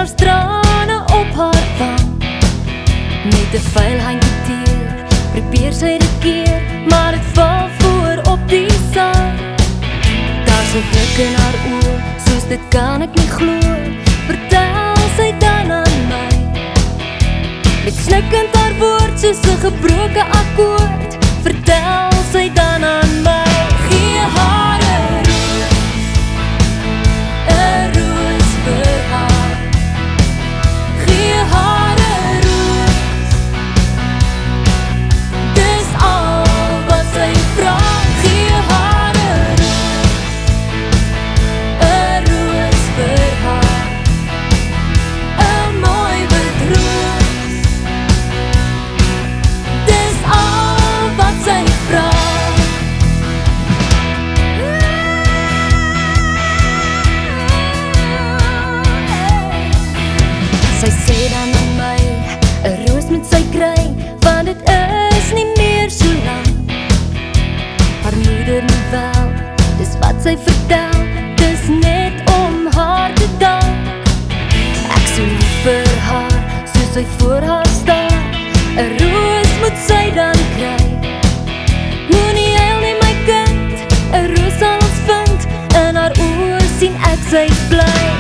daar strane op haar wang. Met 'n vuil handjie teer, probeer sy dit keer, maar het val voor op die sand. Daar's 'n blik in haar oë, soos dit kan ek nie glo. Vertel sy dan aan my, met snikkend haar woord soos 'n gebroke akkoord. Vertel sy dan aan my, gee haar 'n roos vir haar. Gee haar 'n roos, dis al wat sy vra. Gee haar 'n roos vir haar, 'n mooi wit roos, dis al wat sy vra. Sy sê dan aan my, 'n roos moet sy kry, want dit is nie meer so lang. Haar moeder nie wel, dis wat sy vertel, dis net om haar te dank. Ek so lief vir haar, soos sy voor haar staan, 'n roos moet sy dan kry. Moenie huil nie my kind, 'n roos sal ons vind, in haar oë sien ek sy's bly.